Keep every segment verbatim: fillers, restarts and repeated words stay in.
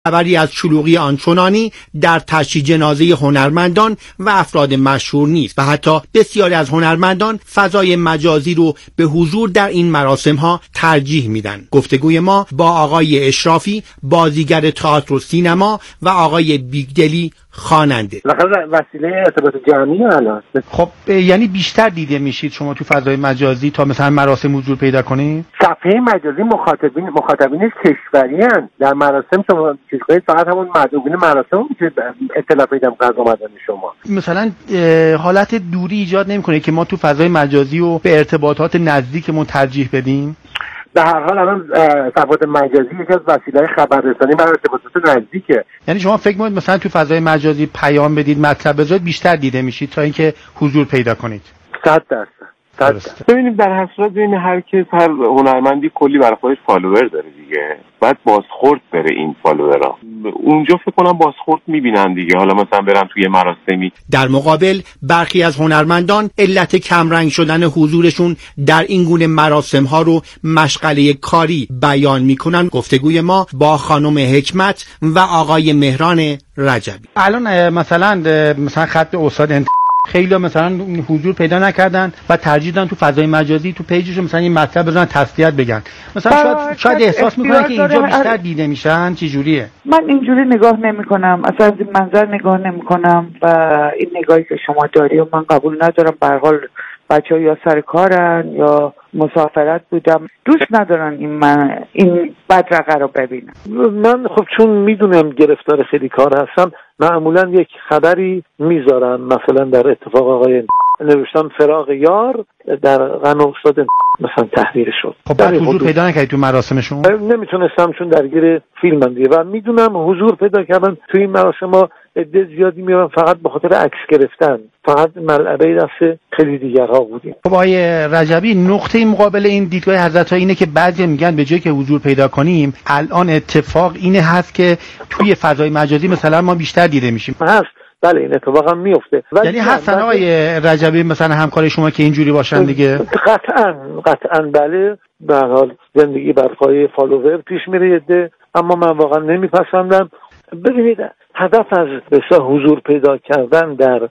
خبری از شلوغی آنچنانی در تشییع جنازه هنرمندان و افراد مشهور نیست و حتی بسیاری از هنرمندان فضای مجازی رو به حضور در این مراسم ها ترجیح میدن. گفتگوی ما با آقای اشرافی، بازیگر تئاتر و سینما، و آقای بیگدلی، خواننده. واقعا وسیله ارتباط جمعی الان. خب یعنی بیشتر دیده میشید شما تو فضای مجازی تا مثلا مراسم حضور پیدا کنید؟ صفحه مجازی مخاطبین مخاطبینش کشوری ان. در مراسم شما چیز کنید فقط همون مدعوین مراسم میشه اطلاع پیدا کنید اومدن شما. مثلا حالت دوری ایجاد نمیکنه که ما تو فضای مجازی و به ارتباطات نزدیکمون ترجیح بدیم؟ به هر حال الان صفحات مجازی یکی از وسیله‌های خبررسانی برای ارتباطات نزدیکه. یعنی شما فکر می‌کنید مثلا تو فضای مجازی پیام بدید، مطلب بذارید، بیشتر دیده میشید تا اینکه حضور پیدا کنید؟ صد درصد. ببینید در هر صورت ببین هر کس هر هنرمندی کلی برای خودش فالوور داره دیگه. بعد بازخورد بره این فالوورها. اونجا فکر کنم بازخورد میبینن دیگه. حالا مثلا برن توی مراسمی. در مقابل برخی از هنرمندان علت کمرنگ شدن حضورشون در این گونه مراسم ها رو مشغله کاری بیان میکنن. گفتگوی ما با خانم حکمت و آقای مهران رجبی. الان مثلا مثلا خط استاد انت... خیلی مثلا حضور پیدا نکردن و ترجیح دادن تو فضای مجازی تو پیجشون مثلا این مطلب بزنن، تسلیت بگن. مثلا شاید شاید احساس میکنن که اینجا بیشتر دیده میشن. چه جوریه؟ من اینجوری نگاه نمیکنم، اصلا از این منظر نگاه نمیکنم و این نگاهی که شما داری و من قبول ندارم. به هر حال بچه‌ها یا سر کارن یا مسافرت بودم، دوست ندارن این من این بدرقه رو ببینم. من خب چون میدونم گرفتار خیلی کار هستم معمولا یک خبری میذارم، مثلا در اتفاق آقای نوشتم فراق یار در غم استاد مثلا تحریر شد. خب بعد حضور پیدا نکردی تو مراسمشون؟ نمیتونستم چون درگیر فیلمم دیگه و میدونم حضور پیدا کردن تو این مراسم ها عده زیادی میان فقط به خاطر عکس گرفتن، فقط ملعبه دست خیلی دیگرها بودیم. خب آقای رجبی، نقطه مقابل این دیدگاه حضرت ها اینه که بعضی میگن به جای که حضور پیدا کنیم الان اتفاق اینه هست که توی فضای مجازی مثلا ما بیشتر دیده میشیم. هست، بله این اتفاق هم میفته. یعنی هستن آقای رجبی مثلا همکار شما که اینجوری باشن دیگه؟ قطعا قطعا بله. به هر حال زندگی بر پایه فالوور پیش میره یده، اما من واقعا نمیپسندم. ببینید هدف از بسیار حضور پیدا کردن در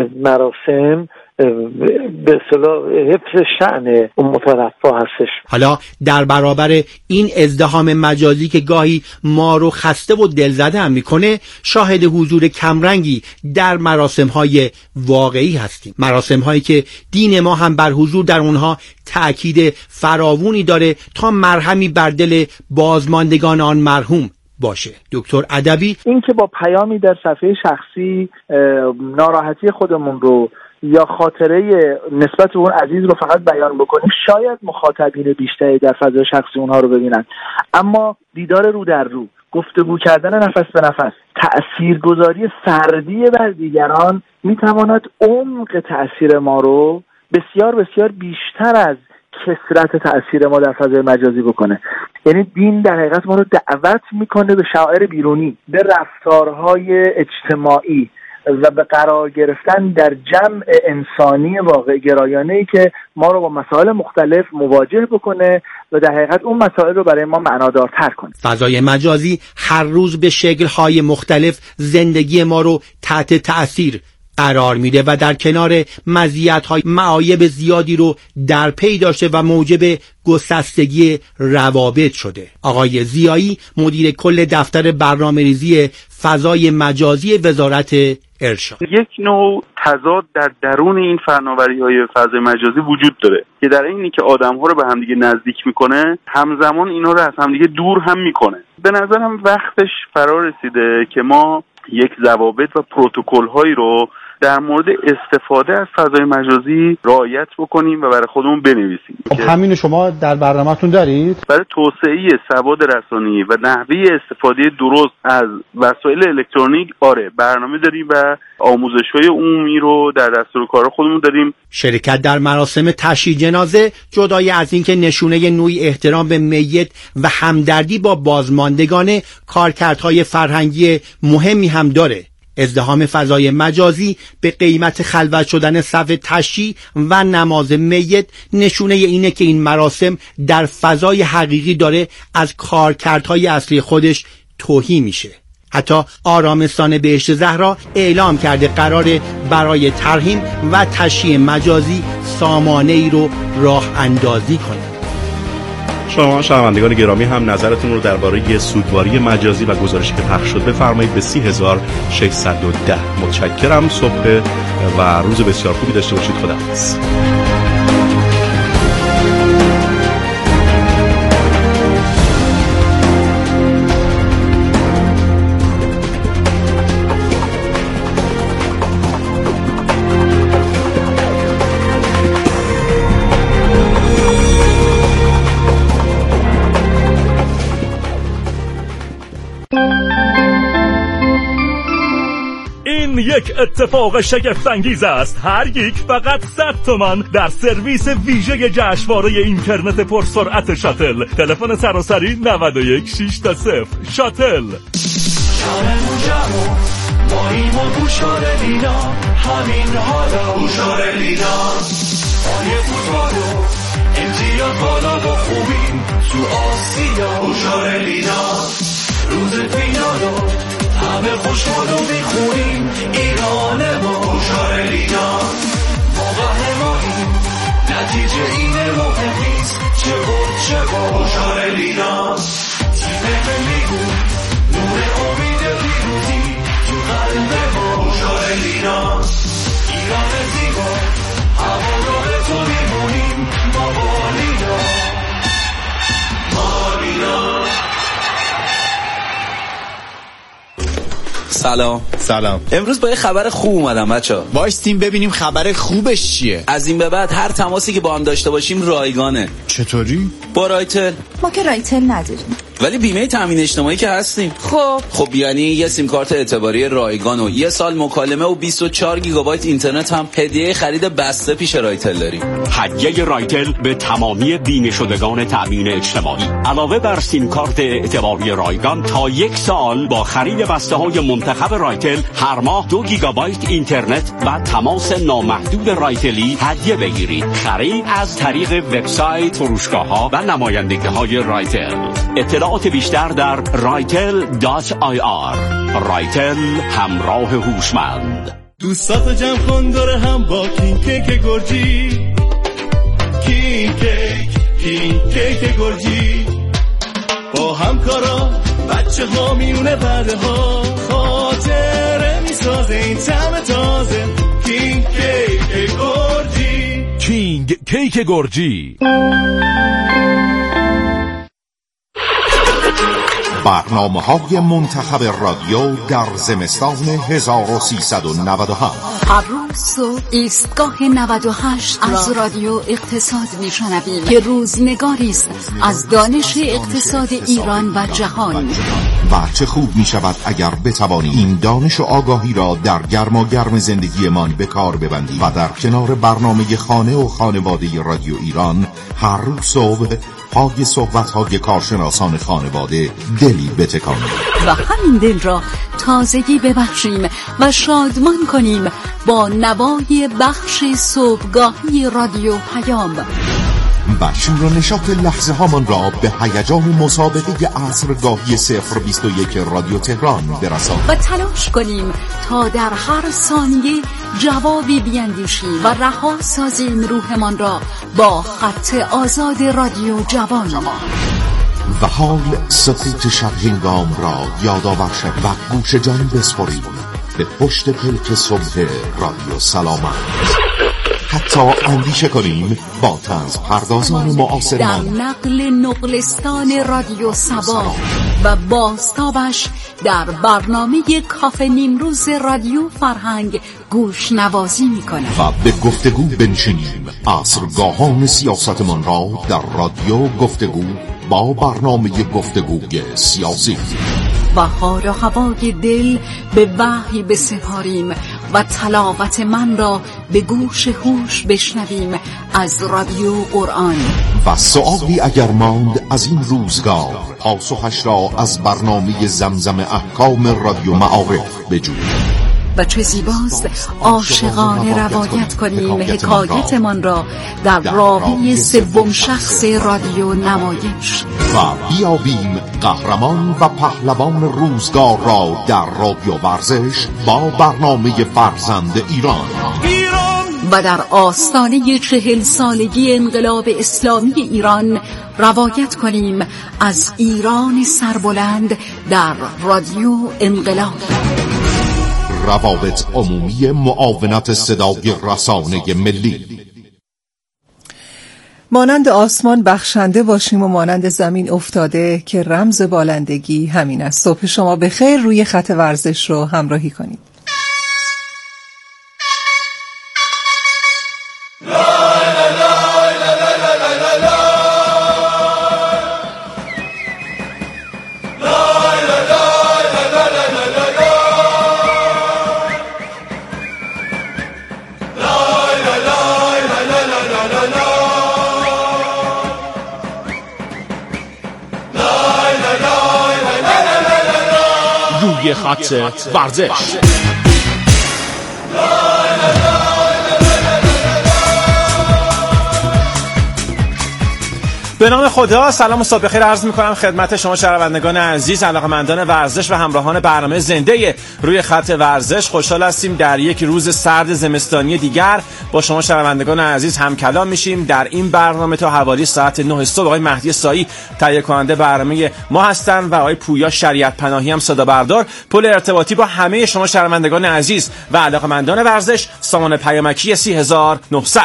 مراسم به اصطلاح حفظ شأن اون مترفع هستش. حالا در برابر این ازدحام مجازی که گاهی ما رو خسته و دلزده هم میکنه، شاهد حضور کمرنگی در مراسم‌های واقعی هستیم. مراسم‌هایی که دین ما هم بر حضور در اونها تأکید فراوانی داره تا مرهمی بر دل بازماندگان آن مرحوم باشه. دکتر ادبی، این که با پیامی در صفحه شخصی ناراحتی خودمون رو یا خاطره نسبت به اون عزیز رو فقط بیان بکنیم، شاید مخاطبین بیشتری در فضای شخصی اونها رو ببینن، اما دیدار رو در رو، گفتگو کردن نفس به نفس، تأثیرگذاری فردی بر دیگران میتواند عمق تأثیر ما رو بسیار بسیار بیشتر از کثرت تأثیر ما در فضای مجازی بکنه. یعنی دین در حقیقت ما رو دعوت میکنه به شعائر بیرونی، به رفتارهای اجتماعی و به قرار گرفتن در جمع انسانی واقع گرایانه‌ای که ما رو با مسائل مختلف مواجه بکنه و در حقیقت اون مسائل رو برای ما معنادارتر کنه. فضای مجازی هر روز به شکل‌های مختلف زندگی ما رو تحت تأثیر قرار میده و در کنار مزیت‌های معایب زیادی رو در پی داشته و موجب گسستگی روابط شده. آقای ضیایی، مدیر کل دفتر برنامه‌ریزی فضای مجازی وزارت ارشاد: یک نوع تضاد در درون این فناوری‌های فضای مجازی وجود داره که در اینی که آدم‌ها رو به همدیگه نزدیک میکنه، همزمان اینا رو از همدیگه دور هم میکنه. به نظرم وقتش فرا رسیده که ما یک ضوابط و پروتکل‌هایی رو در مورد استفاده از فضای مجازی رعایت بکنیم و برای خودمون بنویسیم. خب همین شما در برنامه‌تون دارید؟ برای توسعه سواد رسانی و نحوه استفاده درست از وسایل الکترونیک آره برنامه داریم و آموزش‌های عمومی رو در دستور کار خودمون داریم. شرکت در مراسم تشییع جنازه جدای از اینکه نشونه نوعی احترام به میت و همدردی با بازماندگان، کارکردهای فرهنگی مهمی هم داره. ازدحام فضای مجازی به قیمت خلوت شدن صف تشییع و نماز میت نشونه اینه که این مراسم در فضای حقیقی داره از کارکردهای اصلی خودش توهی میشه. حتی آرامستان بهشت زهرا اعلام کرده قراره برای ترحیم و تشییع مجازی سامانه ای رو راه اندازی کنه. شما شنوندگان گرامی هم نظرتون رو درباره سوگواری مجازی و گزارشی که پخش شد بفرمایید به سی هزار و ششصد و ده. متشکرم. صبح و روز بسیار خوبی داشته باشید. خداحافظ. یک اتفاق شگفت انگیز است. هر یک فقط صد تومان در سرویس ویژه جشنواره اینترنت پرسرعت شاتل. تلفن سراسری نود و یک شش تا صفر. شاتل. ما این و گوشار لینا همین حالا گوشار لینا آیه فوتبالو امتیاز بالا و خوبیم تو آسیا گوشار لینا روز فینالو همه خوشحال و میخونیم ایران ما گوشار لینا ما قهرمانیم نتیجه اینه مهم نیست چه بود چه بود گوشار لینا تیم ملی بود نور امید پیروزی تو قلب ما گوشار لینا ایران زیبا هوادار تو میمونیم ما با لینا ما لینا. سلام. سلام. امروز با یه خبر خوب اومدم بچه‌ها. وایسیم ببینیم خبر خوبش چیه. از این به بعد هر تماسی که با هم داشته باشیم رایگانه. چطوری؟ با رایتل. ما که رایتل نداریم. ولی بیمه تامین اجتماعی که هستیم. خب خب یعنی یه سیم کارت اعتباری رایگان و یه سال مکالمه و بیست و چهار گیگابایت اینترنت هم هدیه خرید بسته پیش رایتل داریم. هدیه رایتل به تمامی بیمه شدگان تامین اجتماعی. علاوه بر سیم کارت اعتباری رایگان تا یک سال با خرید بسته های منتخب رایتل هر ماه دو گیگابایت اینترنت و تماس نامحدود رایتلی هدیه بگیرید. خرید از طریق وبسایت، فروشگاه‌ها و نمایندگی‌های رایتل. اطلاعات بیشتر در رایتل دات آی آر. رایتل، همراه هوشمند. دوستاتو جمع کن دور هم با کینگ کیک گرجی. کینگ کیک، کینگ کیک گرجی. با همکارا بچه ها میونه بعده ها خاطره میسازه این طعم تازه. کینگ کیک گرجی. کینگ کیک گرجی. برنامه‌های منتخب رادیو در زمستان هزار و سیصد و نود و هفت. هر روز صبح ایستگاه نود و هشت از رادیو اقتصاد میشنویم که روزنگاری است از دانش اقتصاد ایران و جهان. و چه خوب می شود اگر بتوانیم این دانش و آگاهی را در گرما گرم زندگیمان به کار ببندیم و در کنار برنامه خانه و خانواده رادیو ایران هر روز صبح پای صحبت‌های کارشناسان خانواده دلی بتکانیم و همین دل را تازگی ببخشیم و شادمان کنیم با نوای بخش صبحگاهی رادیو پیام و شور و نشاط لحظه هامان را به هیجان مسابقه عصرگاهی صفر بیست و یک رادیو تهران برسانیم و تلاش کنیم تا در هر ثانیه جوابی بیندیشیم و رها سازیم روحمان را با خط آزاد رادیو جوان. و حال سکوت شب هنگام را یادآور شویم و گوش جان بسپاریم به پشت پلک صبح رادیو سلامت. حتی اندیشه کنیم با طنز پردازان معاصرمان در نقل نقلستان رادیو سبا و بازتابش در برنامه کافه نیمروز رادیو فرهنگ گوش نوازی میکنه و به گفتگو بنشینیم. عصرگاهان سیاستمان را در رادیو گفتگو با برنامه گفتگوی سیاسی و حال و هوای دل به وحی بسپاریم و تلاوت من را به گوش هوش بشنویم از رادیو قرآن. و سؤالی اگر ماند از این روزگار پاسخش را از برنامه زمزم احکام رادیو معارف بجوییم. و چه زیباست عاشقانه روایت کنیم حکایتمان را در راوی سوم شخص رادیو نمایش و بیابیم قهرمان و پهلوان روزگار را در رادیو ورزش با برنامه فرزند ایران و در آستانه چهل سالگی انقلاب اسلامی ایران روایت کنیم از ایران سربلند در رادیو انقلاب. روابط عمومی معاونت صدای رسانه ملی. مانند آسمان بخشنده باشیم و مانند زمین افتاده که رمز بالندگی همین است. صبح شما بخیر. روی خط ورزش رو همراهی کنید. روی خط ورزش. به نام خدا، سلام و صبح بخیر عرض می‌کنم خدمت شما شنوندگان عزیز، علاقه‌مندان ورزش و همراهان برنامه زنده روی خط ورزش. خوشحال هستیم در یک روز سرد زمستانی دیگر با شما شنوندگان عزیز هم کلام میشیم در این برنامه تا حوالی ساعت نه صبح. آقای مهدی سایی تهیه کننده برنامه ما هستند و آقای پویا شریعت پناهی هم صدا بردار. پل ارتباطی با همه شما شنوندگان عزیز و علاقه‌مندان ورزش، سامان پیامکی سی هزار و نهصد.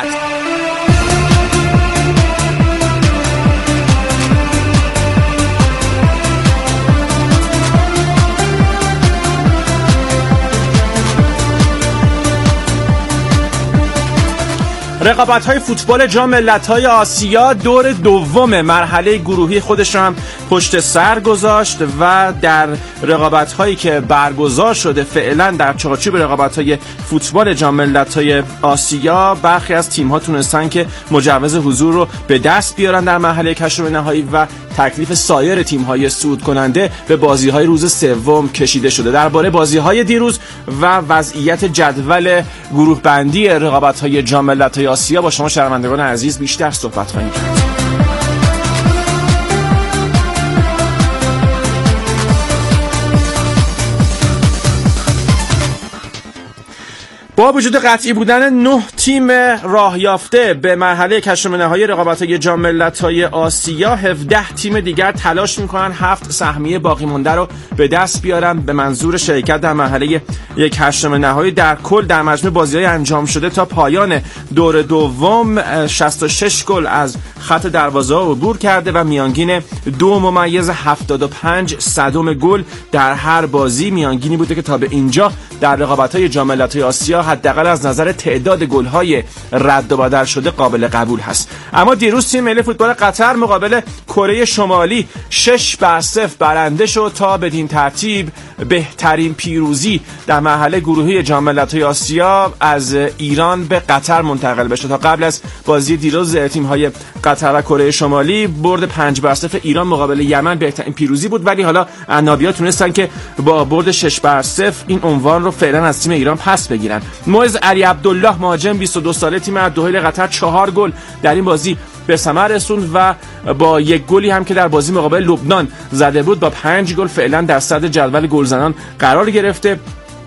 رقابت‌های فوتبال جام ملت‌های آسیا دور دوم مرحله گروهی خودش را هم پشت سر گذاشت و در رقابت‌هایی که برگزار شده فعلا در چارچوب رقابت‌های فوتبال جام ملت‌های آسیا برخی از تیم‌ها تونستن که مجوز حضور رو به دست بیارن در مرحله کشف نهایی و تکلیف سایر تیم‌های صعود کننده به بازی‌های روز سوم کشیده شده. درباره بازی‌های دیروز و وضعیت جدول گروه بندی رقابت‌های جام ملت‌های آسیا با شما شنوندگان عزیز بیشتر صحبت خواهیم کرد. با وجود قطعی بودن نه تیم راه یافته به مرحله کشف نهایی رقابت‌های جام ملت‌های آسیا، هفده تیم دیگر تلاش می‌کنن هفت سهمیه باقی مونده رو به دست بیارن به منظور شرکت در مرحله یک کشف نهایی. در کل در مجموع بازی‌های انجام شده تا پایان دور دوم شصت و شش گل از خط دروازه‌ها عبور کرده و میانگین دو ممیز هفتاد و پنج صدم گل در هر بازی میانگینی بوده که تا به اینجا در رقابت‌های جام ملت‌های آسیا حداقل از نظر تعداد گل‌های رد و بدل شده قابل قبول هست. اما دیروز تیم ملی فوتبال قطر مقابل کره شمالی شش بر صفر برنده شد تا بدین ترتیب بهترین پیروزی در مرحله گروهی جام ملت‌های آسیا از ایران به قطر منتقل بشه. تا قبل از بازی دیروز تیم‌های قطر و کره شمالی برد پنج بر صفر ایران مقابل یمن بهترین پیروزی بود، ولی حالا عنابی‌ها تونستن که با برد شش بر صفر این عنوان رو فعلا از تیم ایران پس بگیرن. معز علی عبدالله مهاجم بیست و دو ساله تیم الدحیل قطر چهار گل در این بازی به ثمر رسوند و با یک گلی هم که در بازی مقابل لبنان زده بود با پنج گل فعلا در صدر جدول گلزنان قرار گرفته.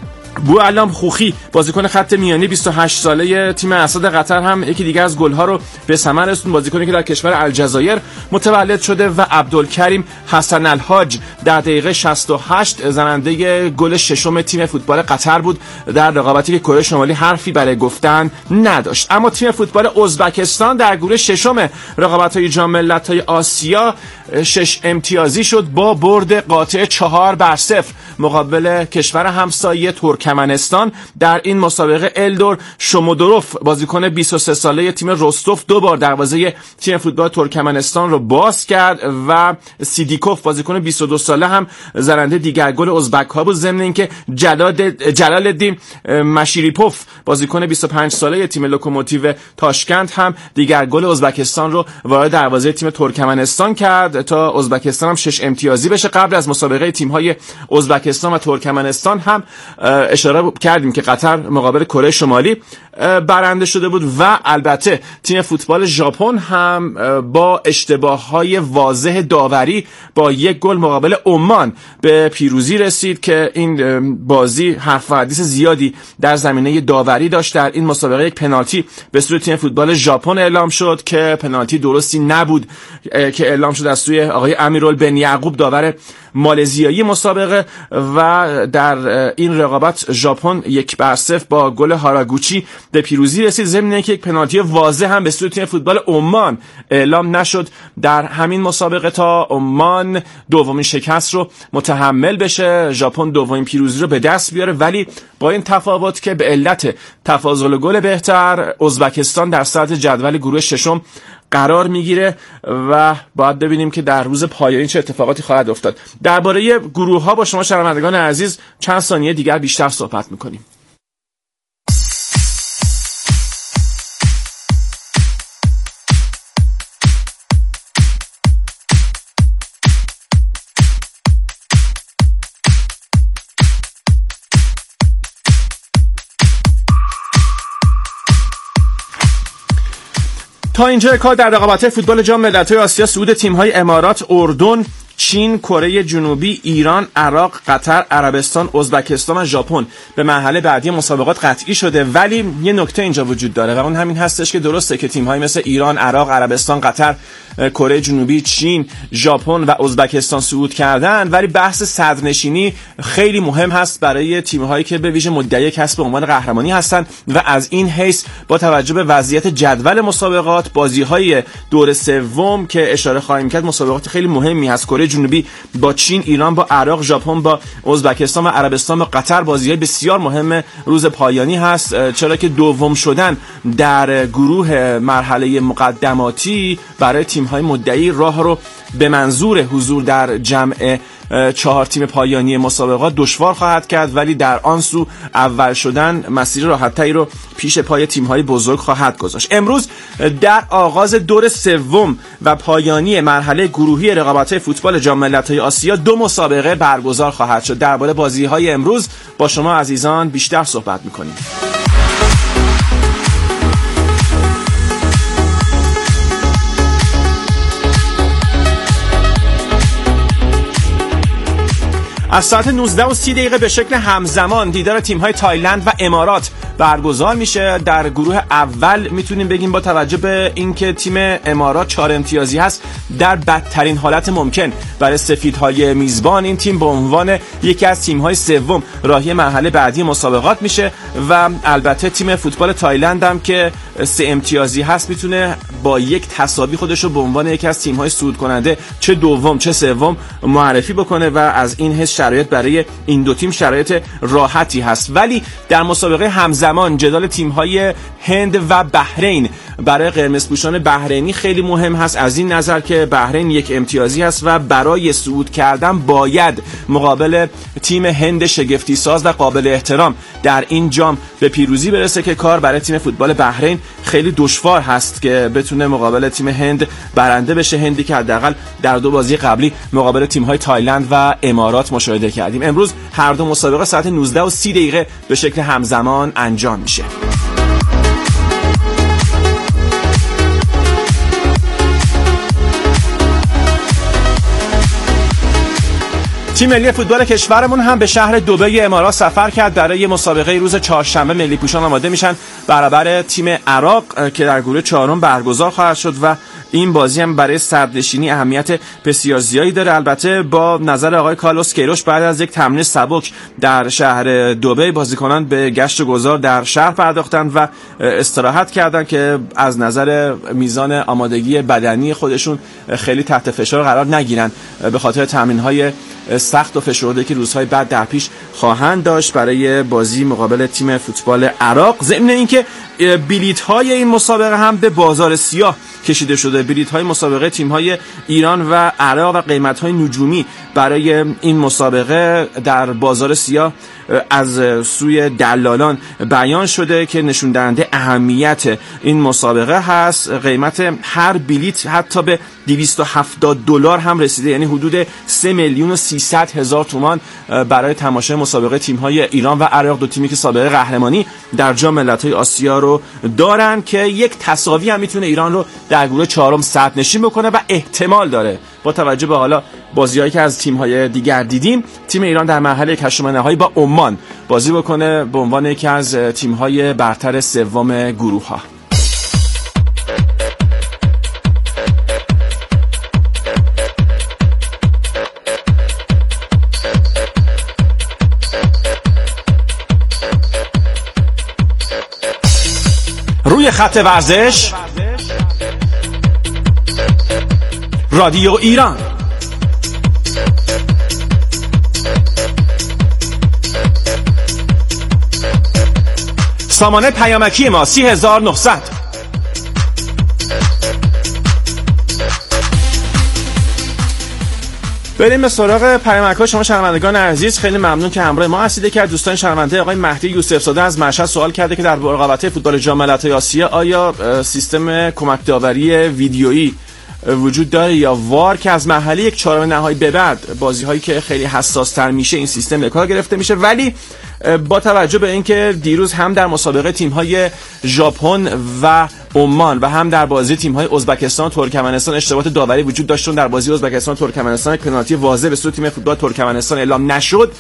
بوعلام خوخی بازیکن خط میانی بیست و هشت ساله تیم اسد قطر هم یکی دیگه از گل‌ها رو به ثمر رسوند، بازیکنی که در کشور الجزایر متولد شده و عبدالکریم حسن الحاج در دقیقه شصت و هشت زننده گل ششم تیم فوتبال قطر بود در رقابتی که کره شمالی حرفی برای گفتن نداشت. اما تیم فوتبال ازبکستان در گروه ششم رقابت‌های جام ملت‌های آسیا شش امتیازی شد با برد قاطع چهار بر صفر مقابل کشور همسایه ترکمنستان. در این مسابقه الدور شومودروف بازیکن بیست و سه ساله تیم رستوف دو بار دروازه تیم فوتبال ترکمنستان رو باز کرد و سیدیکوف بازیکن بیست و دو ساله هم زننده دیگر گل ازبک‌ها بود، ضمن اینکه جلال جلال الدین مشیریپوف بازیکن بیست و پنج ساله تیم لوکوموتیو تاشکند هم دیگر گل ازبکستان رو وارد دروازه تیم ترکمنستان کرد تا ازبکستان هم شش امتیازی بشه. قبل از مسابقه تیم‌های ازبکستان و ترکمنستان هم اشاره کردیم که قطر مقابل کره شمالی برنده شده بود و البته تیم فوتبال ژاپن هم با اشتباه‌های واضح داوری با یک گل مقابل عمان به پیروزی رسید که این بازی حرف و حدیث زیادی در زمینه داوری داشت. در این مسابقه یک پنالتی به سوی تیم فوتبال ژاپن اعلام شد که پنالتی درستی نبود که اعلام شد از سوی آقای امیرالبن یعقوب داور مالزیایی مسابقه و در این رقابت ژاپن یک بر صفر با گل هاراگوچی به پیروزی رسید، ضمن اینکه یک پنالتی واضح هم به سوی تیم فوتبال عمان اعلام نشد در همین مسابقه تا عمان دومین شکست رو متحمل بشه، ژاپن دومین پیروزی رو به دست بیاره. ولی با این تفاوت که به علت تفاضل گل بهتر ازبکستان در صدر جدول گروه ششم قرار میگیره و باید ببینیم که در روز پایانی چه اتفاقاتی خواهد افتاد. درباره گروه ها با شما شنوندگان عزیز چند ثانیه دیگر بیشتر صحبت میکنیم. تا اینجا کار در رقابت فوتبال جام ملت‌های آسیا صعود تیم‌های امارات، اردن، چین، کره جنوبی، ایران، عراق، قطر، عربستان، ازبکستان و ژاپن به مرحله بعدی مسابقات قطعی شده. ولی یه نکته اینجا وجود داره و اون همین هستش که درسته که تیم‌های مثل ایران، عراق، عربستان، قطر، کره جنوبی، چین، ژاپن و ازبکستان صعود کردن، ولی بحث صدرنشینی خیلی مهم هست برای تیم‌هایی که به ویژه مدعی کسب عنوان قهرمانی هستند و از این حیث با توجه به وضعیت جدول مسابقات، بازی‌های دور سوم که اشاره خواهیم کرد مسابقات خیلی مهمی هست. کره جنوبی با چین، ایران با عراق، ژاپن با ازبکستان و عربستان با قطر بازی‌های بسیار مهم روز پایانی هست، چرا که دوم شدن در گروه مرحله مقدماتی برای تیم‌های مدعی راه رو به منظور حضور در جمع چهار تیم پایانی مسابقات دشوار خواهد کرد، ولی در آن سو اول شدن مسیر راحت‌تری رو پیش پای تیم‌های بزرگ خواهد گذاشت. امروز در آغاز دور سوم و پایانی مرحله گروهی رقابت‌های فوتبال جام ملت‌های آسیا دو مسابقه برگزار خواهد شد. درباره بازی‌های امروز با شما عزیزان بیشتر صحبت می‌کنیم. از ساعت نوزده و سی دقیقه به شکل همزمان دیدار تیم‌های تایلند و امارات برگزار میشه. در گروه اول میتونیم بگیم با توجه به اینکه تیم امارات چهار امتیازی هست در بدترین حالت ممکن برای سفیدهای میزبان این تیم به عنوان یکی از تیم‌های سوم راهی مرحله بعدی مسابقات میشه و البته تیم فوتبال تایلند هم که سه امتیازی هست میتونه با یک تساوی خودش رو به عنوان یکی از تیم‌های صعود کننده چه دوم چه سوم معرفی بکنه و از این حس شرایط برای این دو تیم شرایط راحتی هست. ولی در مسابقه همزمان جدال تیم‌های هند و بحرین برای قرمزپوشان بحرینی خیلی مهم هست، از این نظر که بحرین یک امتیازی هست و برای صعود کردن باید مقابل تیم هند شگفتی ساز و قابل احترام در این جام به پیروزی برسه که کار برای تیم فوتبال بحرین خیلی دشوار هست که بتونه مقابل تیم هند برنده بشه، هندی که حداقل در دو بازی قبلی مقابل تیم‌های تایلند و امارات مشاهده کردیم. امروز هر دو مسابقه ساعت نوزده و سی دقیقه به شکل همزمان انجام میشه. تیم ملی فوتبال کشورمون هم به شهر دبی امارات سفر کرد برای مسابقه روز چهارشنبه. ملی پوشان آماده میشن برابر تیم عراق که در گروه چهارم برگزار خواهد شد و این بازی هم برای صدرنشینی اهمیت بسیار زیادی داره. البته با نظر آقای کارلوس کیروش بعد از یک تمرین سبک در شهر دبی بازیکنان به گشت گذار در شهر پرداختند و استراحت کردند که از نظر میزان آمادگی بدنی خودشون خیلی تحت فشار قرار نگیرن به خاطر تمرین‌های سخت و فشرده که روزهای بعد در پیش خواهند داشت برای بازی مقابل تیم فوتبال عراق. ضمن اینکه بلیط‌های این مسابقه هم به بازار سیاه کشیده شده. بلیط‌های مسابقه تیم‌های ایران و عراق و قیمت‌های نجومی برای این مسابقه در بازار سیاه از سوی دلالان بیان شده که نشون دهنده اهمیت این مسابقه هست. قیمت هر بلیط حتی به دویست و هفتاد دلار هم رسیده، یعنی حدود سه میلیون و سیصد هزار تومان برای تماشای مسابقه تیم‌های ایران و عراق، دو تیمی که سابقه قهرمانی در جام ملت‌های آسیا رو دارن که یک تساوی هم میتونه ایران رو در گروه چهارم صدر نشین بکنه و احتمال داره با توجه به حالا بازی‌هایی که از تیم‌های دیگر دیدیم تیم ایران در مرحله هشتم نهایی با عمان بازی بکنه به عنوان یکی از تیم‌های برتر سوم گروه‌ها. روی خط ورزش رادیو ایران. سامانه پیامکی ما سی هزار و نهصد. بریم به سراغ پیامک‌های شما شنوندگان عزیز. خیلی ممنون که همراه ما هستید. که دوستان شنونده آقای مهدی یوسف زاده از مشهد سوال کرده که در رقابت‌های فوتبال جام ملت‌های آسیا آیا سیستم کمک داوری ویدیویی وجود داره یا وار که از مرحله یک چهارم نهایی به بعد بازی‌هایی که خیلی حساس‌تر میشه این سیستم به کار گرفته میشه. ولی با توجه به اینکه دیروز هم در مسابقه تیم‌های ژاپن و عمان و هم در بازی تیم‌های ازبکستان و ترکمنستان اشتباهات داوری وجود داشت. در بازی ازبکستان و ترکمنستان پنالتی واضح به سوی تیم فوتبال ترکمنستان اعلام نشد.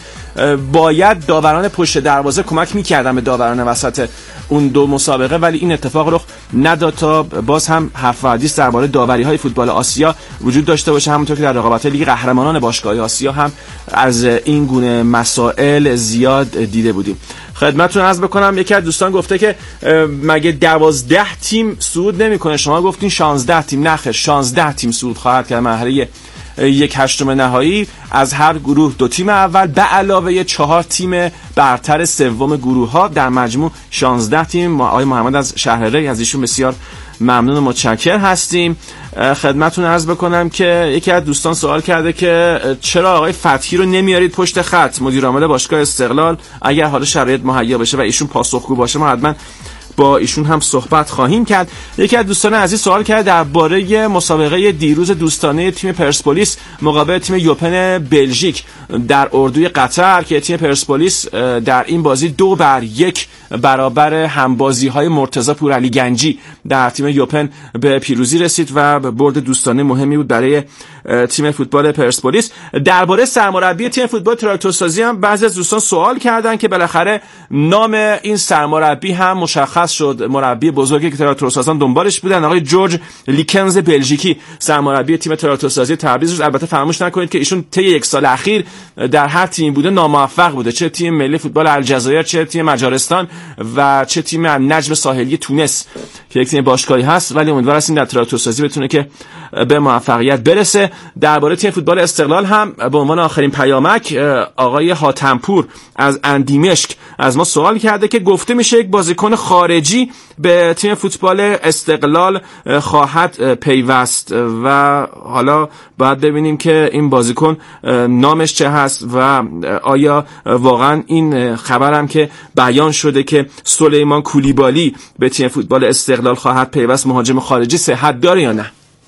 باید داوران پشت دروازه کمک می‌کردن به داوران وسط اون دو مسابقه، ولی این اتفاق رخ نداد تا باز هم حرف و حدیث درباره داوری‌های فوتبال آسیا وجود داشته باشه. همونطور که در رقابت‌های لیگ قهرمانان باشگاه‌های آسیا هم از این گونه مسائل زیاد دیده بودیم. خدمتتون عرض بکنم یکی از دوستان گفته که مگه دوازده تیم صعود نمی‌کنه؟ شما گفتین شانزده تیم. نخیر، شانزده تیم صعود خواهد کرد مرحله یک هشتم نهایی. از هر گروه دو تیم اول به علاوه چهار تیم برتر سوم گروه ها، در مجموع شانزده تیم. آقای محمد از شهرری از ایشون بسیار ممنون و متشکر هستیم. خدمتتون عرض بکنم که یکی از دوستان سوال کرده که چرا آقای فتحی رو نمیارید پشت خط، مدیر عامل باشگاه استقلال؟ اگر حالا شرایط مهیا بشه و ایشون پاسخگو باشه ما حتما با ایشون هم صحبت خواهیم کرد. یکی از دوستان عزیز سوال کرد درباره مسابقه دیروز دوستانه تیم پرسپولیس مقابل تیم یوپن بلژیک در اردوی قطر که تیم پرسپولیس در این بازی دو بر یک برابر همبازی‌های مرتضی پورعلی گنجی در تیم یوپن به پیروزی رسید و برد دوستانه مهمی بود برای تیم فوتبال پرسپولیس. درباره سرمربی تیم فوتبال تراکتورسازی هم بعضی از دوستان سوال کردن که بالاخره نام این سرمربی هم مشخص شد. مربی بزرگی که تراکتورسازان دنبالش بودن آقای جورج لیکنز بلژیکی سرمربی تیم تراکتورسازی تبریز. البته فراموش نکنید که ایشون طی یک سال اخیر در هر تیم بوده ناموفق بوده، چه تیم ملی فوتبال الجزایر، چه تیم مجارستان و چه تیم نجم ساحلی تونس که یک تیم باشگاهی هست، ولی امیدوار هستیم در تراکتورسازی بتونه که به موفقیت برسه. درباره تیم فوتبال استقلال هم به عنوان آخرین پیامک آقای حاتمپور از اندیمشک از ما سوال کرده که گفته میشه یک بازیکن خارجی به تیم فوتبال استقلال خواهد پیوست و حالا باید ببینیم که این بازیکن نامش چه هست و آیا واقعا این خبرم که بیان شده که سلیمان کولیبالی به تیم فوتبال استقلال خواهد پیوست مهاجم خارجی صحت داره یا نه.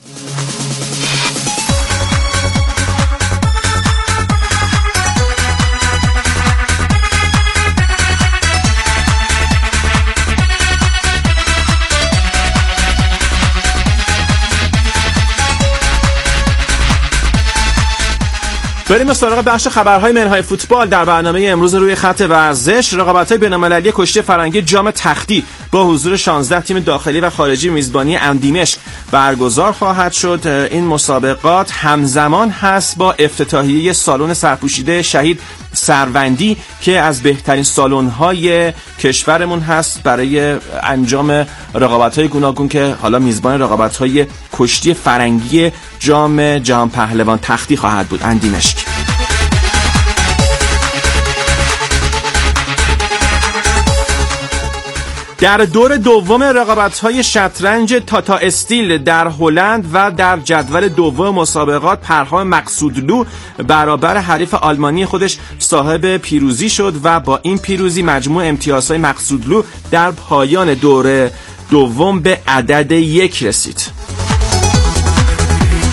بریم سراغ بخش خبرهای منهای فوتبال. در برنامه امروز روی خط ورزش رقابت‌های بین‌المللی کشتی فرنگی جام تختی با حضور شانزده تیم داخلی و خارجی میزبانی اندیمشک برگزار خواهد شد. این مسابقات همزمان هست با افتتاحیه سالن سرپوشیده شهید سروندی که از بهترین سالن‌های کشورمون هست برای انجام رقابت‌های گوناگون که حالا میزبان رقابت‌های کشتی فرنگی جام جهان پهلوان تختی خواهد بود اندیمشک. در دور دوم رقابت‌های شطرنج تاتا استیل در هلند و در جدول دوم مسابقات پرهام مقصودلو برابر حریف آلمانی خودش صاحب پیروزی شد و با این پیروزی مجموع امتیازهای مقصودلو در پایان دور دوم به عدد یک رسید.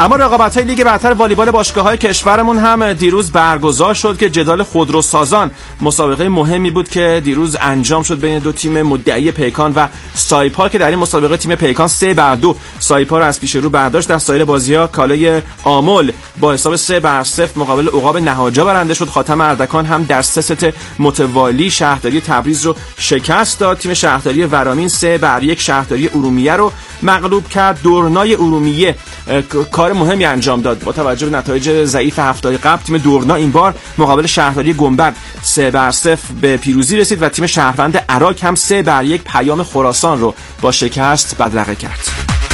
اما رقابت‌های لیگ برتر والیبال باشگاه‌های کشورمون هم دیروز برگزار شد که جدال خودروسازان مسابقه مهمی بود که دیروز انجام شد بین دو تیم مدعی پیکان و سایپا که در این مسابقه تیم پیکان سه بر دو سایپا رو از پیش رو برداشت. در سایر بازی‌ها کالای آمل با حساب سه بر صفر مقابل عقاب نهاجا برنده شد. خاتم اردکان هم در سه ست متوالی شهرداری تبریز رو شکست داد. تیم شهرداری ورامین سه بر یک شهرداری ارومیه رو مغلوب کرد. دورنای ارومیه کار مهمی انجام داد با توجه به نتایج ضعیف هفته قبل. تیم دورنا این بار مقابل شهرداری گنبد سه بر صفر به پیروزی رسید و تیم شهروند عراق هم سه بر یک پیام خراسان رو با شکست بدرقه کرد.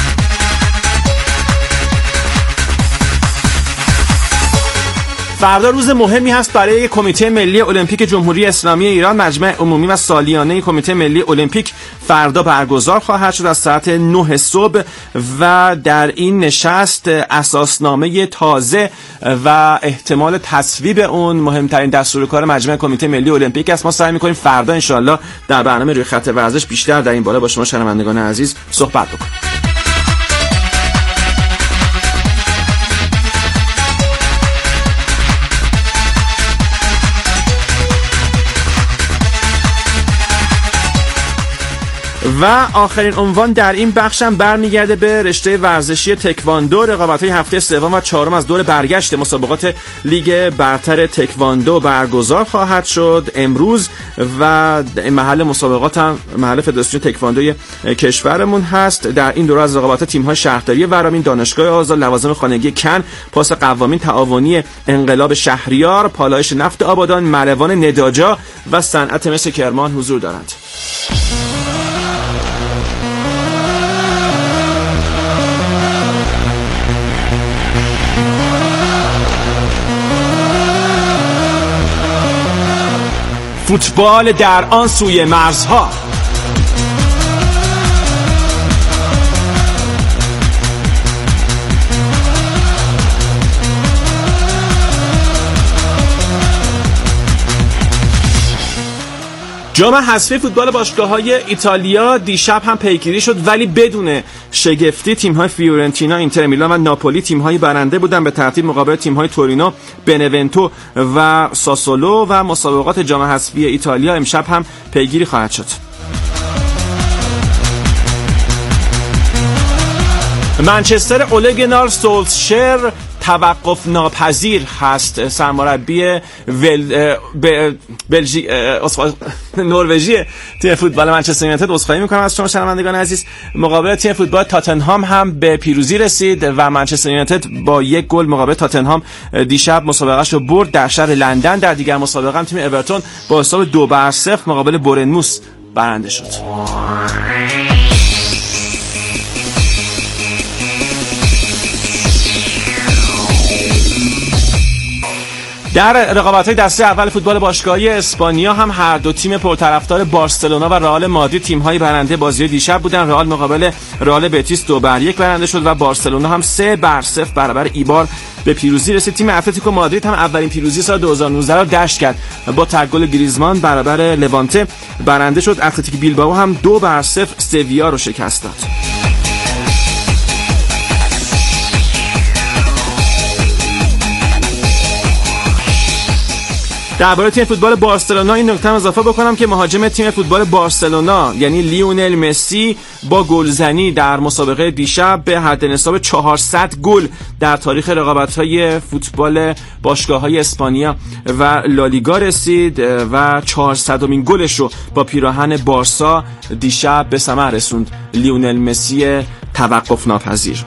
فردا روز مهمی هست برای کمیته ملی المپیک جمهوری اسلامی ایران. مجمع عمومی و سالیانه کمیته ملی المپیک فردا برگزار خواهد شد از ساعت نه صبح و در این نشست اساسنامه تازه و احتمال تصویب اون مهمترین دستور کار مجمع کمیته ملی المپیک است. ما سعی می‌کنیم فردا انشالله در برنامه روی خط ورزش بیشتر در این بالا با شما شنوندگان عزیز صحبت بکنیم. و آخرین عنوان در این بخشم برمیگرده به رشته ورزشی تکواندو. رقابت‌های هفته سوم و چهارم از دور برگشت مسابقات لیگ برتر تکواندو برگزار خواهد شد امروز و محل مسابقات هم محل فدراسیون تکواندوی کشورمون هست. در این دوره از رقابت تیم‌های شهرداری ورامین، دانشگاه آزاد، لوازم خانگی کن، پاس قوامین، تعاونی انقلاب شهریار، پالایش نفت آبادان، ملوان نداجا و صنعت مس کرمان حضور دارند. فوتبال در آن سوی مرزها. جام حذفی فوتبال باشگاه‌های ایتالیا دیشب هم پیگیری شد ولی بدون شگفتی. تیم‌های فیورنتینا، اینتر میلان و ناپولی تیم‌های برنده بودند به ترتیب مقابل تیم‌های تورینو، بنونتو و ساسولو و مسابقات جام حذفی ایتالیا امشب هم پیگیری خواهد شد. منچستر اولگنار سولشر توقف ناپذیر هست. سرمربی ول... ب... بلژیک نروژی تیم فوتبال منچستر یونایتد عذرخواهی می‌کنم از شما شنوندگان عزیز مقابل تیم فوتبال تاتنهام هم به پیروزی رسید و منچستر یونایتد با یک گل مقابل تاتنهام دیشب مسابقه‌اش رو برد در شهر لندن. در دیگر مسابقه هم تیم اورتون با حساب دو بر صفر مقابل بورنموث برنده شد. در رقابت‌های دسته اول فوتبال باشگاهی اسپانیا هم هر دو تیم پرطرفدار بارسلونا و رئال مادرید تیم‌های برنده بازی دیشب بودند. رئال مقابل رئال بتیس دو بر یک برنده شد و بارسلونا هم سه بر صفر برابر ایبار به پیروزی رسید. تیم اتلتیکو مادرید هم اولین پیروزی سال دو هزار و نوزده را دشت کرد با تک گل گریزمان برابر لوانته برنده شد. اتلتیک بیلبائو هم دو بر صفر سویا رو شکست داد. درباره تیم فوتبال بارسلونا این نکته اضافه بکنم که مهاجم تیم فوتبال بارسلونا یعنی لیونل مسی با گلزنی در مسابقه دیشب به حد نصاب چهارصد گل در تاریخ رقابت‌های فوتبال باشگاه‌های اسپانیا و لالیگا رسید و چهارصدمین گلش رو با پیراهن بارسا دیشب به ثمر رسوند. لیونل مسی توقف ناپذیر.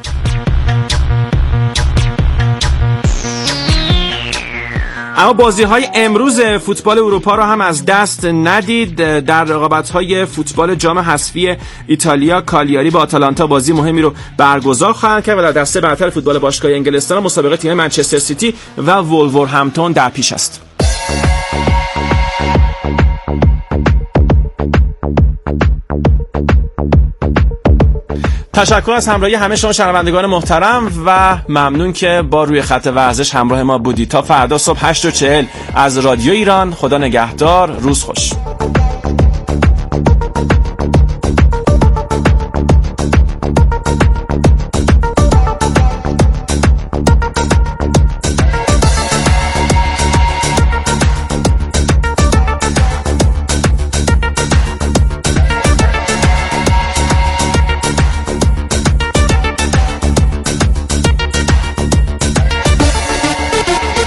اما بازی‌های امروز فوتبال اروپا رو هم از دست ندید. در رقابت‌های فوتبال جام حذفی ایتالیا کالیاری با آتالانتا بازی مهمی رو برگزار خواهند کرد و در دسته برتر فوتبال باشگاه انگلستان مسابقه تیم منچستر سیتی و وولورهمپتون در پیش است. تشکر از همراهی همه شما شنوندگان محترم و ممنون که با روی خط ورزش همراه ما بودید. تا فردا صبح هشت و چهل از رادیو ایران. خدا نگهدار. روز خوش.